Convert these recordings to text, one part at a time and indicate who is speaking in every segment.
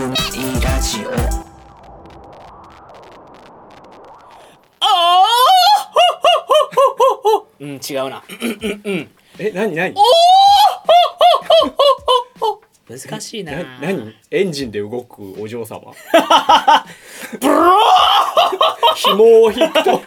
Speaker 1: いラジオ。違うな。
Speaker 2: 何
Speaker 1: 難しいな。
Speaker 2: 何エンジンで動くお嬢様
Speaker 1: ブロ
Speaker 2: 紐を引くと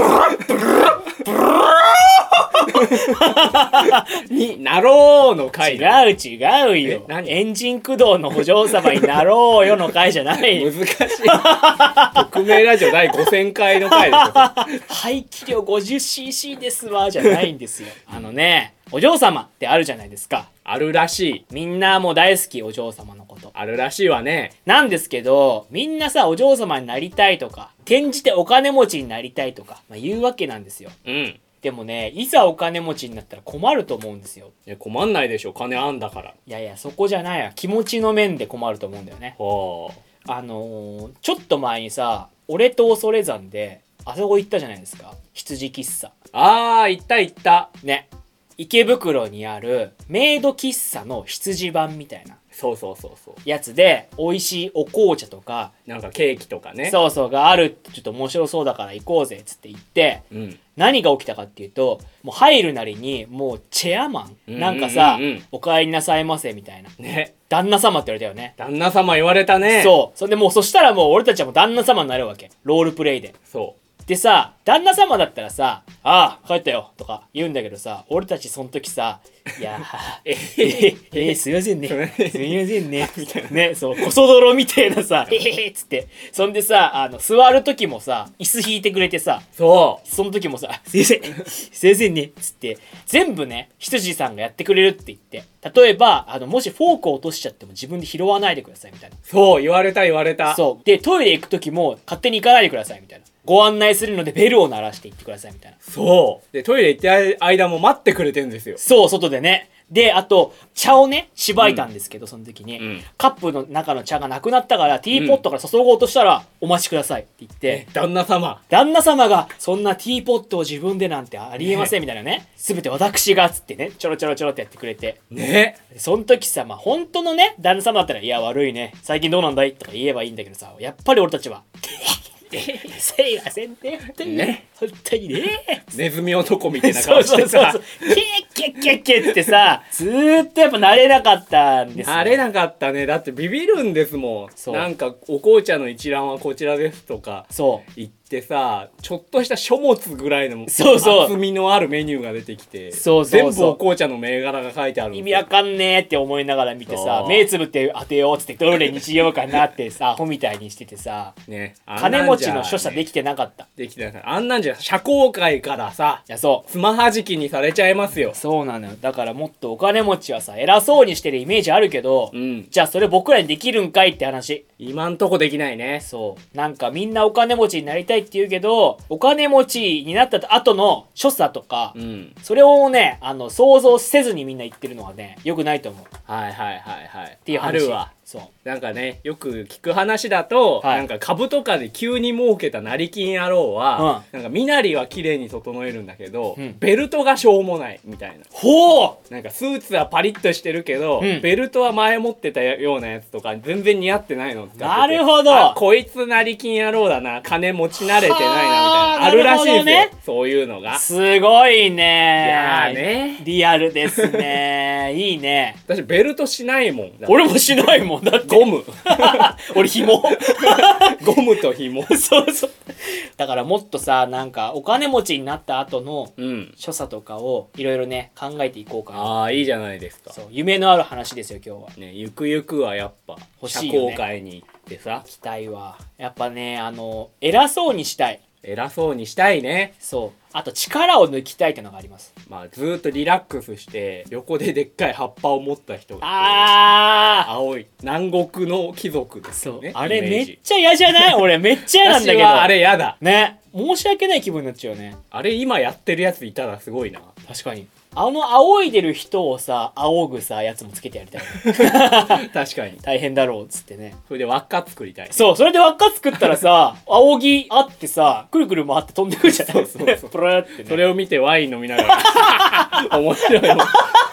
Speaker 2: になろうの回だ。
Speaker 1: 違うよ。
Speaker 2: 何
Speaker 1: エンジン駆動のお嬢様になろうよの回じゃない。
Speaker 2: 難しい。匿名ラジオ第5000回の回ですよ。
Speaker 1: 排気量 50cc ですわじゃないんですよ。お嬢様ってあるじゃないですか。
Speaker 2: あるらしい。
Speaker 1: みんなもう大好き、お嬢様のこと。
Speaker 2: あるらしいわね。
Speaker 1: なんですけど、みんなさ、お嬢様になりたいとか、転じてお金持ちになりたいとか、言うわけなんですよ。
Speaker 2: うん。
Speaker 1: でもね、いざお金持ちになったら困ると思うんですよ。
Speaker 2: いや、困んないでしょ。金あんだから。
Speaker 1: いや、そこじゃないわ。気持ちの面で困ると思うんだよね。
Speaker 2: は
Speaker 1: ちょっと前にさ、俺と恐山で、あそこ行ったじゃないですか。羊喫茶。
Speaker 2: 行った
Speaker 1: ね。池袋にあるメイド喫茶の羊版みたいな
Speaker 2: そう
Speaker 1: やつで、美味しいお紅茶とか
Speaker 2: なんかケーキとかね。
Speaker 1: そうがあるって、ちょっと面白そうだから行こうぜっつって行って、何が起きたかっていうと、もう入るなりにもうチェアマン、なんかさ、お帰りなさいませみたいな
Speaker 2: ね、
Speaker 1: 旦那様って言われたよね。
Speaker 2: 旦那様言われたね。
Speaker 1: それでそしたらもう俺たちはもう旦那様になるわけ、ロールプレイで。でさ、旦那様だったらさ、帰ったよとか言うんだけどさ、俺たちその時さ、いやすいませんね。すいませんね。みたいなね、こそ泥みたいなさ、つって。そんでさ、座る時もさ、椅子引いてくれてさ、その時もさ、すいませんね。つって、全部ね、羊さんがやってくれるって言って。例えば、もしフォークを落としちゃっても自分で拾わないでくださいみたいな。
Speaker 2: 言われた。
Speaker 1: で、トイレ行く時も勝手に行かないでくださいみたいな。ご案内するのでベルを鳴らして行ってくださいみたいな。
Speaker 2: で、トイレ行ってる間も待ってくれてるんですよ。
Speaker 1: 外でね。で、あと、茶をね、しばいたんですけど、その時に、カップの中の茶がなくなったから、ティーポットから注ごうとしたら、お待ちくださいって言って、
Speaker 2: 旦那様
Speaker 1: が、そんなティーポットを自分でなんてありえませんみたいなね。すべて私が、つってね、ちょろってやってくれて。
Speaker 2: ね。
Speaker 1: その時さ、本当のね、旦那様だったら、いや、悪いね。最近どうなんだいとか言えばいいんだけどさ、やっぱり俺たちは、すいませんね。本当にね。
Speaker 2: ネズミ男みたいな顔してさ。
Speaker 1: ケッってさ、ずーっとやっぱ慣れなかったんですよ。
Speaker 2: 慣れなかったね。だってビビるんですもん。なんかお紅茶の一覧はこちらですとか言ってさ、ちょっとした書物ぐらいの厚みのあるメニューが出てきて、全部お紅茶の銘柄が書いてある。
Speaker 1: 意味わかんねーって思いながら見てさ、目つぶって当てようっつってどれにしようかなってさ、アホみたいにしててさ、金持ちの所作できてなかった。
Speaker 2: あんなんじゃ社交界からさ、つまはじきにされちゃいますよ。
Speaker 1: そうなのよ。だからもっとお金持ちはさ、偉そうにしてるイメージあるけど、じゃあそれ僕らにできるんかいって話。
Speaker 2: 今んとこできないね。
Speaker 1: なんかみんなお金持ちになりたいって言うけど、お金持ちになった後の所作とか、それをね、想像せずにみんな言ってるのはね、良くないと思う。っていう話。
Speaker 2: あるわ。なんかね、よく聞く話だと、なんか株とかで急に儲けた成金野郎は、なんか身なりは綺麗に整えるんだけど、ベルトがしょうもないみたいな。なんかスーツはパリッとしてるけど、ベルトは前持ってたようなやつとか全然似合ってないの。
Speaker 1: なるほど。
Speaker 2: こいつ成金野郎だな、金持ち慣れてないなみたいな。あるらしいですよ。そういうのが。
Speaker 1: すごいね。
Speaker 2: いやーね。
Speaker 1: リアルですね。いいね。
Speaker 2: 私ベルトしないもん。
Speaker 1: 俺もしないもん。だって
Speaker 2: ゴム。
Speaker 1: 俺紐。
Speaker 2: ゴムと紐。
Speaker 1: だからもっとさ、なんかお金持ちになった後の所作とかをいろいろね、考えていこうかな。
Speaker 2: いいじゃないですか。
Speaker 1: 夢のある話ですよ今日は
Speaker 2: ね。ゆくゆくはやっぱ社交界に行ってさ、
Speaker 1: 行きたいわ。やっぱね、偉そうにしたい。
Speaker 2: 偉そうにしたいね。
Speaker 1: あと力を抜きたいってのがあります。
Speaker 2: ずーっとリラックスして横ででっかい葉っぱを持った人が青い南国の貴族ですよね。
Speaker 1: あれめっちゃ嫌じゃない？俺めっちゃ嫌なんだけど。
Speaker 2: 私はあれ嫌だ
Speaker 1: ね。申し訳ない気分になっちゃうよね。
Speaker 2: あれ今やってるやついたらすごいな。
Speaker 1: 確かに。仰いでる人をさ、仰ぐさ、やつもつけてやりたい。
Speaker 2: 確かに。
Speaker 1: 大変だろうっつってね。
Speaker 2: それで輪っか作りたい。
Speaker 1: それで輪っか作ったらさ、仰ぎあってさ、くるくる回って飛んでくるじゃない。プロってね。
Speaker 2: それを見てワイン飲みながら。面白い。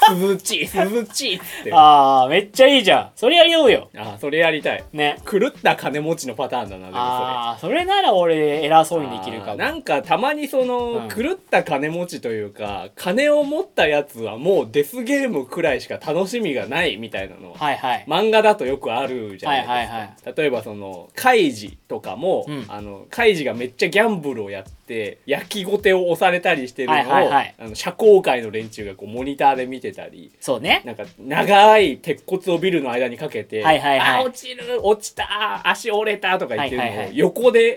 Speaker 2: 涼しい涼しいっつって。
Speaker 1: ああ、めっちゃいいじゃん。それやりようよ。
Speaker 2: ああ、それやりたい
Speaker 1: ね。
Speaker 2: 狂った金持ちのパターンだな。でも
Speaker 1: ああ、それなら俺偉そうにできるかも。
Speaker 2: なんかたまにその、狂った金持ちというか、金を持ったやつはもうデスゲームくらいしか楽しみがないみたいなの、
Speaker 1: はいはい、
Speaker 2: 漫画だとよくあるじゃないですか。
Speaker 1: はいはいはい、
Speaker 2: 例えばそのカイジとかも、カイジがめっちゃギャンブルをやって焼きごてを押されたりしてるのを、はいはいはい、社交界の連中がこうモニターで見てたり、
Speaker 1: そうね、
Speaker 2: なんか長い鉄骨をビルの間にかけて、
Speaker 1: はいはいはい、
Speaker 2: あ、落ちた、足折れたとか言ってるのを、はいはいはい、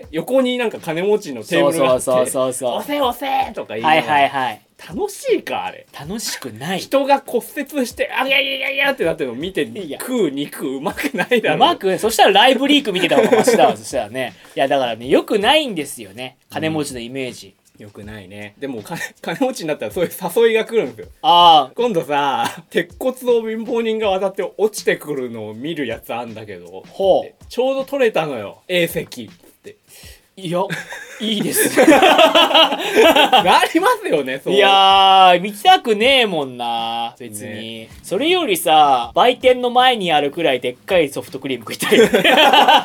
Speaker 2: 横になんか金持ちのテーブルがあって、押せ押せとか言いながら、はいはいはい、楽しいかあれ。
Speaker 1: 楽しくない。
Speaker 2: 人が骨折してあいやいやいやってなってるのを見て食う肉うまくないだろ。う
Speaker 1: まく、そしたらライブリーク見てた方がマシだわ。そしたらね、いやだからね、よくないんですよね、金持ちのイメージ。
Speaker 2: よくないね。でも金持ちになったらそういう誘いが来るんですよ。
Speaker 1: ああ、
Speaker 2: 今度さ、鉄骨を貧乏人が渡って落ちてくるのを見るやつあんだけど、
Speaker 1: ほう、
Speaker 2: ちょうど取れたのよ、A 席って。
Speaker 1: いや、いいです
Speaker 2: なりますよね。そう、
Speaker 1: いやー、見たくねえもんな別に、ね、それよりさ、売店の前にあるくらいでっかいソフトクリーム食いたいよね。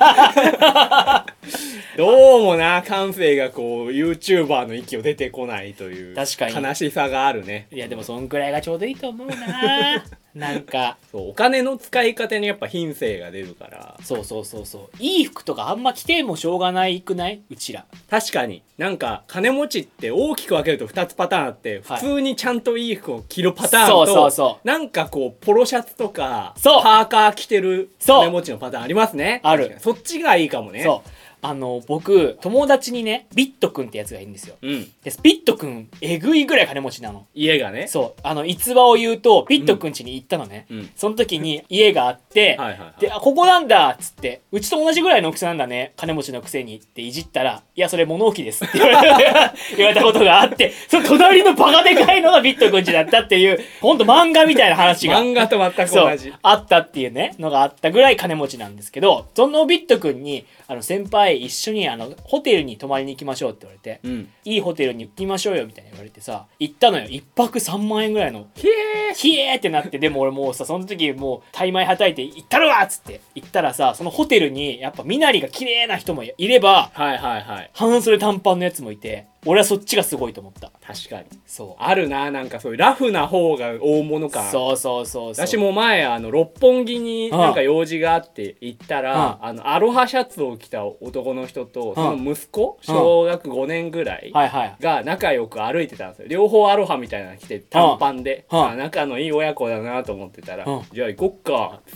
Speaker 2: どうもな、感性がこう YouTuber の域を出てこないという、
Speaker 1: 確かに
Speaker 2: 悲しさがあるね。
Speaker 1: いやでもそんくらいがちょうどいいと思うな。なんか
Speaker 2: そうお金の使い方にやっぱ品性が出るから。
Speaker 1: そうそうそうそう、いい服とかあんま着てもしょうがないくない？うちら
Speaker 2: 確かになんか金持ちって大きく分けると2つパターンあって、普通にちゃんといい服を着るパターンと、
Speaker 1: そうそうそう、
Speaker 2: なんかこうポロシャツとか
Speaker 1: そう
Speaker 2: パーカー着てる金持ちのパターンありますね。
Speaker 1: ある。
Speaker 2: そっちがいいかもね。
Speaker 1: そう僕友達にねビットくんってやつがいるんですよ、でビットくんえぐいぐらい金持ちなの、
Speaker 2: 家がね。
Speaker 1: そう逸話を言うとビットくん家に行ったのね、その時に家があってで、ここなんだっつって、うちと同じぐらいの大きさなんだね金持ちのくせにっていじったら、いやそれ物置ですって言われたことがあって、その隣のバカでかいのがビットくん家だったっていう、ほんと漫画みたいな話が
Speaker 2: 漫画と全く同じ
Speaker 1: あったっていうねのがあったぐらい金持ちなんですけど、そのビットくんに先輩一緒にホテルに泊まりに行きましょうって言われて、いいホテルに行きましょうよみたいに言われてさ、行ったのよ。一泊3万円ぐらいの。ひえーってなって、でも俺もうさ、その時もう大枚はたいて行ったるわっつって行ったらさ、そのホテルにやっぱ身なりが綺麗な人もいれば、半袖短パンのやつもいて、俺はそっちがすごいと思った。
Speaker 2: 確かに
Speaker 1: そう
Speaker 2: あるな、なんかそういうラフな方が大物感。
Speaker 1: そうそうそうそう。
Speaker 2: 私も前六本木になんか用事があって行ったら、アロハシャツを着た男の人とその息子、小学5年ぐらいが仲良く歩いてたんですよ。両方アロハみたいなの着て短パンで、仲のいい親子だなと思ってたら、じゃあ行こっかっつって、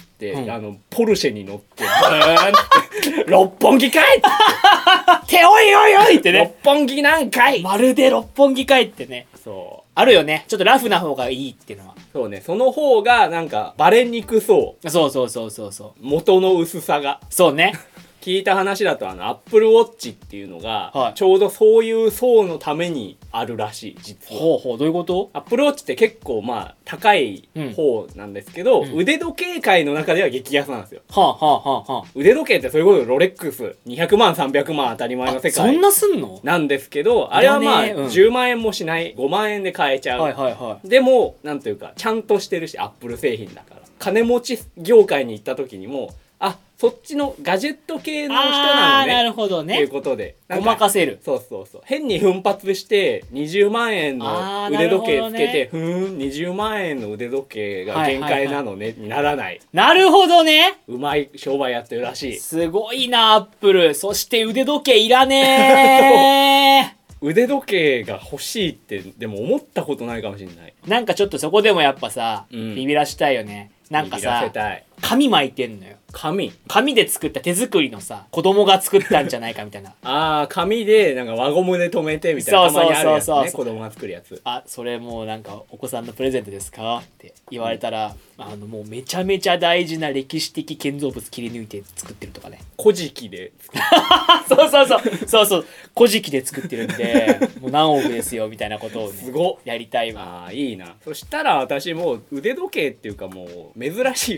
Speaker 2: ポルシェに乗って六本木かいっておいおいおいってね、六本木なんかい、
Speaker 1: まるで六本木かいってね。
Speaker 2: そう
Speaker 1: あるよね、ちょっとラフな方がいいっていうのは。
Speaker 2: そうね、その方がなんかバレにくそう。
Speaker 1: そうそうそうそうそう、
Speaker 2: 元の薄さが。
Speaker 1: そうね。
Speaker 2: 聞いた話だとApple Watch っていうのが、ちょうどそういう層のためにあるらしい、実は。
Speaker 1: ほうほう、どういうこと？
Speaker 2: Apple Watch って結構まあ高い方なんですけど、腕時計界の中では激安なんですよ。腕時計ってそういうことでロレックス200万300万当たり前の世界
Speaker 1: そんなすんの
Speaker 2: なんですけど、あれはまあ10万円もしない5万円で買えちゃう。でもなんというかちゃんとしてるし、Apple 製品だから金持ち業界に行った時にも、あ、そっちのガジェット系の人なのね。
Speaker 1: なるほどね。
Speaker 2: っていうことで。
Speaker 1: ごまかせる。
Speaker 2: そうそうそう。変に奮発して20万円の腕時計つけて、20万円の腕時計が限界なのね、にならない。
Speaker 1: なるほどね。
Speaker 2: うまい商売やってるらしい。
Speaker 1: すごいな、アップル。そして腕時計いらねー。
Speaker 2: 腕時計が欲しいってでも思ったことないかもしれない。
Speaker 1: なんかちょっとそこでもやっぱさ、ビビらしたいよね。なんかさ、紙巻いてんのよ。紙で作った手作りのさ、子供が作ったんじゃないかみたいな。
Speaker 2: 紙でなんか輪ゴムで留めてみたいな。たまにあるやつね、子供が作るやつ。
Speaker 1: それもうなんかお子さんのプレゼントですかって言われたら、もうめちゃめちゃ大事な歴史的建造物切り抜いて作ってるとかね。
Speaker 2: 古事記で作って
Speaker 1: る。そう古事記で作ってるんでもう何億ですよみたいなことをね、
Speaker 2: すご
Speaker 1: やりたいわ。
Speaker 2: いいな。そしたら私もう腕時計っていうかもう珍しいクワガタ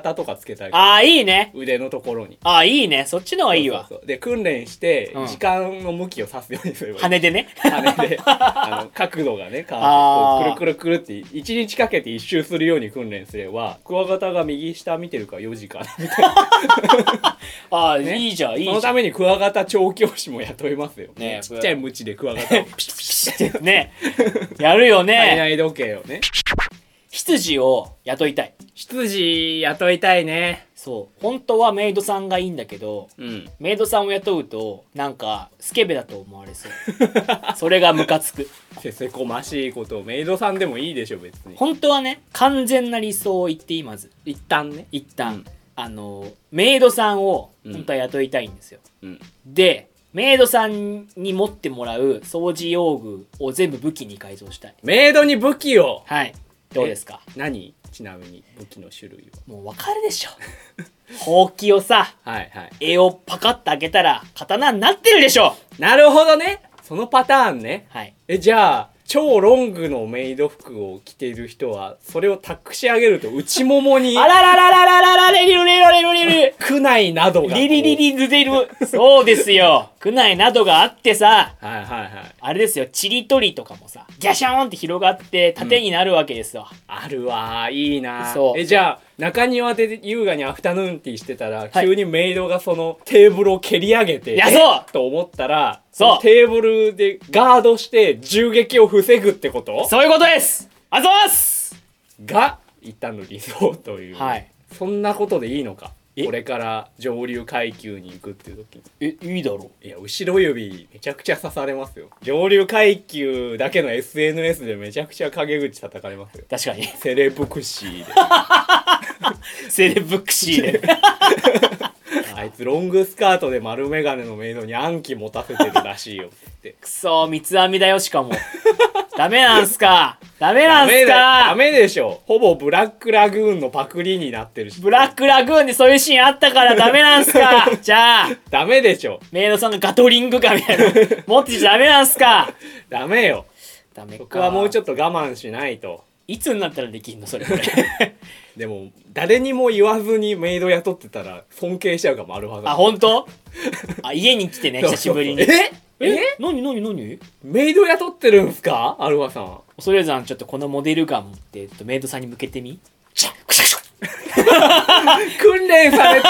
Speaker 2: 型とかつけたり、
Speaker 1: ああいいね。
Speaker 2: 腕のところに。
Speaker 1: ああいいね。そっちの方がいいわ。
Speaker 2: で訓練して
Speaker 1: うん
Speaker 2: 時間の向きを指すようにすればいい。
Speaker 1: 羽でね。
Speaker 2: 羽で角度がね変わ
Speaker 1: あー
Speaker 2: ってくるくるくるって1日かけて一周するように訓練すれば、クワガタが右下見てるから4時間みたいな。
Speaker 1: ああ、
Speaker 2: ね
Speaker 1: いいじゃんいいじゃん。
Speaker 2: そのためにクワガタ調教師も雇いますよ。
Speaker 1: ね
Speaker 2: ちっちゃいムチでクワガタをピシッピシッって
Speaker 1: ねやるよね。
Speaker 2: 体内時計をね。
Speaker 1: 羊を雇いたい。
Speaker 2: 羊雇いたいね。
Speaker 1: そう本当はメイドさんがいいんだけど、
Speaker 2: うん。
Speaker 1: メイドさんを雇うとなんかスケベだと思われそう。それがムカつく。
Speaker 2: せせこましいことをメイドさんでもいいでしょ別に。
Speaker 1: 本当はね完全な理想を言っていい。まず
Speaker 2: 一旦ね。
Speaker 1: 一旦、メイドさんを本当は雇いたいんですよ、
Speaker 2: うん。
Speaker 1: でメイドさんに持ってもらう掃除用具を全部武器に改造したい。
Speaker 2: メイドに武器を。
Speaker 1: はいどうですか。
Speaker 2: 何？ちなみに武器の種類は。
Speaker 1: もう分かるでしょ。ほうきをさ
Speaker 2: はいはい。
Speaker 1: 絵をパカッと開けたら刀になってるでしょ。
Speaker 2: なるほどね。そのパターンね。
Speaker 1: はい
Speaker 2: じゃあ超ロングのメイド服を着ている人はそれを託し上げると内ももに
Speaker 1: あらららららららレリルレリルレリル
Speaker 2: 区内などがこう
Speaker 1: リリリリルレリルそうですよ。区内などがあってさ、
Speaker 2: はいはいはい。
Speaker 1: あれですよ、ちりとりとかもさギャシャーンって広がって縦になるわけですわ、
Speaker 2: あるわーいいなー。
Speaker 1: そう
Speaker 2: じゃあ中庭で優雅にアフタヌーンティーしてたら、
Speaker 1: はい
Speaker 2: 急にメイドがそのテーブルを蹴り上げて
Speaker 1: いやそう
Speaker 2: と思ったら
Speaker 1: そう
Speaker 2: のテーブルでガードして銃撃を防ぐってこと
Speaker 1: そういうことです。あざます
Speaker 2: が一旦の理想という、
Speaker 1: はい
Speaker 2: そんなことでいいのか。
Speaker 1: え
Speaker 2: これから上流階級に行くっていう時に
Speaker 1: いいだろ
Speaker 2: いや後ろ指めちゃくちゃ刺されますよ。上流階級だけの SNS でめちゃくちゃ陰口叩かれますよ。
Speaker 1: 確かに
Speaker 2: セレブクシーで
Speaker 1: セレブクシーで
Speaker 2: あいつロングスカートで丸眼鏡のメイドに暗記持たせてるらしいよって
Speaker 1: くそ三つ編みだよ。しかもダメなんすか。ダメなんすか。
Speaker 2: ダメでしょ。ほぼブラックラグーンのパクリになってるし
Speaker 1: ブラックラグーンでそういうシーンあったからダメなんすか。じゃあ
Speaker 2: ダメでしょ。
Speaker 1: メイドさんがガトリングかみたいな持ってちゃダメなんすか。
Speaker 2: ダメよ。
Speaker 1: ダメか。
Speaker 2: 僕はもうちょっと我慢しないと。
Speaker 1: いつになったらできんのそれ
Speaker 2: でも誰にも言わずにメイド雇ってたら尊敬しちゃうかも。あるはず。
Speaker 1: あ本当。あ家に来てね久しぶりに。
Speaker 2: え
Speaker 1: 何
Speaker 2: メイド雇ってるんすかアルファさん。
Speaker 1: 恐れ山ちょっとこのモデルガン持ってメイドさんに向けてみ。シャックシャッ
Speaker 2: 訓練され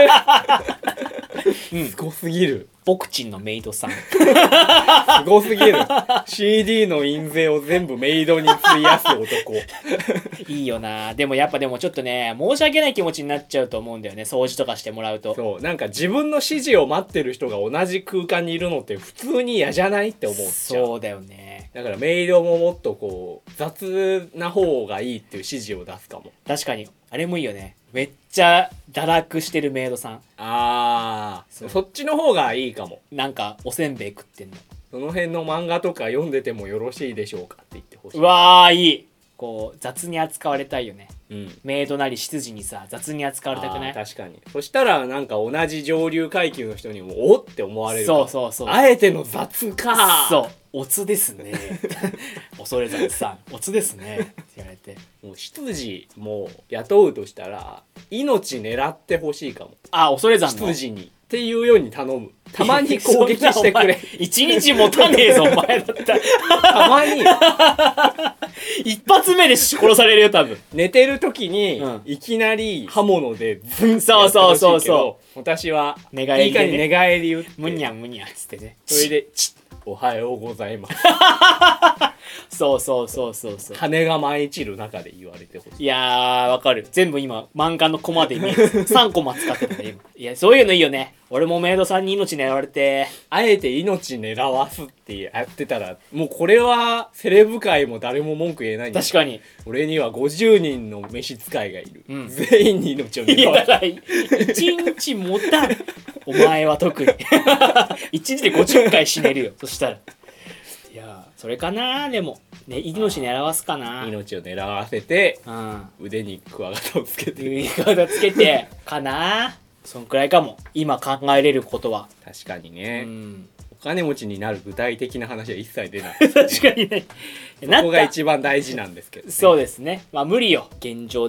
Speaker 2: てるすごすぎる。
Speaker 1: ボクチンのメイドさん
Speaker 2: すごすぎる。CD の印税を全部メイドに費やす男
Speaker 1: いいよな。でもやっぱでもちょっとね申し訳ない気持ちになっちゃうと思うんだよね。掃除とかしてもらうと。
Speaker 2: そうなんか自分の指示を待ってる人が同じ空間にいるのって普通に嫌じゃないって思っちゃう。
Speaker 1: そうだよね。
Speaker 2: だからメイドももっとこう雑な方がいいっていう指示を出すかも。
Speaker 1: 確かにあれもいいよね。めっちゃ堕落してるメイドさん
Speaker 2: そっちの方がいいかも。
Speaker 1: なんかおせんべい食ってんの。
Speaker 2: その辺の漫画とか読んでてもよろしいでしょうかって言ってほしい。
Speaker 1: うわーいい。こう雑に扱われたいよね。
Speaker 2: うん、
Speaker 1: メイドなり執事にさ雑に扱われたくない。
Speaker 2: 確かに。そしたらなんか同じ上流階級の人にもおって思われるかも。
Speaker 1: そう
Speaker 2: あえての雑か。
Speaker 1: そうおつですね恐れ山さんおつですねって言われて。
Speaker 2: もう執事も雇うとしたら命狙ってほしいかも。
Speaker 1: あ恐れ山の
Speaker 2: 執事にっていうように頼む。たまに攻撃してくれ。
Speaker 1: 一日持たねえぞお前だったら
Speaker 2: たまに
Speaker 1: 一発目で殺されるよ多分。
Speaker 2: 寝てる時に、
Speaker 1: うん
Speaker 2: いきなり刃物でズンって
Speaker 1: そうそうそうそう
Speaker 2: 私は
Speaker 1: 寝返りでね
Speaker 2: いいかに寝返り打って
Speaker 1: むにゃむにゃっつってね。
Speaker 2: それでおはようございます
Speaker 1: そう
Speaker 2: 羽が舞い散る中で言われてほしい。
Speaker 1: いやーわかる。全部今漫画のコマで3コマ使ってたね今。いやそういうのいいよね。俺もメイドさんに命狙われて
Speaker 2: あえて命狙わすってやってたらもうこれはセレブ界も誰も文句言えないんだ。
Speaker 1: 確かに。
Speaker 2: 俺には50人の召使いがいる、
Speaker 1: うん
Speaker 2: 全員に命を
Speaker 1: い
Speaker 2: 狙わす。
Speaker 1: や一日持たんお前は特に一日で50回死ねるよそしたら。いやそれかな。でもね命狙わすかな。
Speaker 2: 命を狙わせて
Speaker 1: うん
Speaker 2: 腕にクワガタをつけて
Speaker 1: 言い方つけてかな。そんくらいかも今考えれることは。
Speaker 2: 確かに
Speaker 1: う
Speaker 2: ね、
Speaker 1: ん
Speaker 2: お金持ちになる具体的な話は一切出ない
Speaker 1: 確かにね。
Speaker 2: ここが一番大事なんですけど、ね、
Speaker 1: そうですね。まあ無理よ現状では。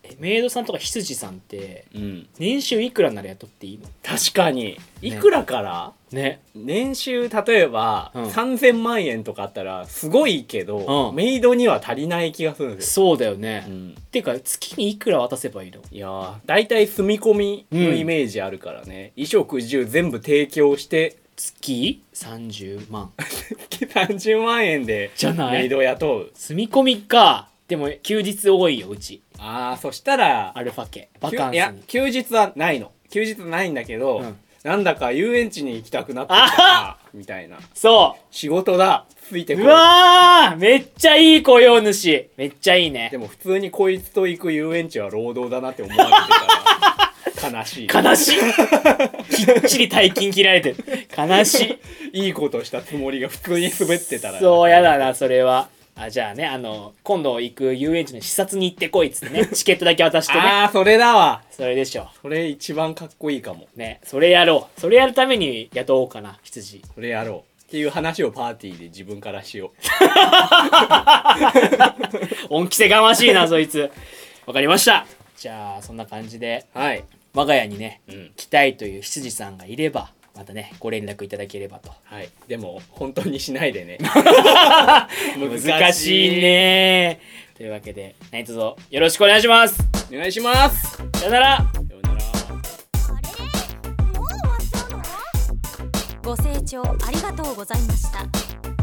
Speaker 1: メイドさんとか羊さんって、
Speaker 2: うん、
Speaker 1: 年収いくらなら雇っていいの？
Speaker 2: 確かにいくらから
Speaker 1: ね、
Speaker 2: 年収例えば、3000万円とかあったらすごいけど、メイドには足りない気がするんです
Speaker 1: よ。そうだよね、てか月にいくら渡せばいいの？
Speaker 2: いやだいたい住み込みのイメージあるからね、衣食住全部提供して
Speaker 1: 月30万
Speaker 2: 月30万円でメイド雇う。
Speaker 1: 住み込みか。でも休日多いようち。
Speaker 2: そしたら
Speaker 1: アルファ家バカンスに。
Speaker 2: いや休日はないの。休日ないんだけど、なんだか遊園地に行きたくなってきたなみたいな。
Speaker 1: そう
Speaker 2: 仕事だついてこい。
Speaker 1: うわーめっちゃいい雇用主。めっちゃいいね。
Speaker 2: でも普通にこいつと行く遊園地は労働だなって思われてたら悲しい。
Speaker 1: 悲しいきっちり大金切られてる。悲し
Speaker 2: いいいことしたつもりが普通に滑ってたら。
Speaker 1: そうやだなそれは。じゃあね今度行く遊園地の視察に行ってこいっつってねチケットだけ渡してね。
Speaker 2: それだわ。
Speaker 1: それでしょ。
Speaker 2: それ一番かっこいいかも
Speaker 1: ね。それやろう。それやるために雇おうかな羊。
Speaker 2: それやろうっていう話をパーティーで自分からしよ
Speaker 1: う。恩着せがましいなそいつ。わかりました。じゃあそんな感じで、我が家にね、来たいという羊さんがいればまたねご連絡いただければと。
Speaker 2: でも本当にしないでね。
Speaker 1: 難しいね。というわけで何卒よろしくお願いします。
Speaker 2: お願いします。
Speaker 1: さよなら。
Speaker 3: ご清聴ありがとうございました。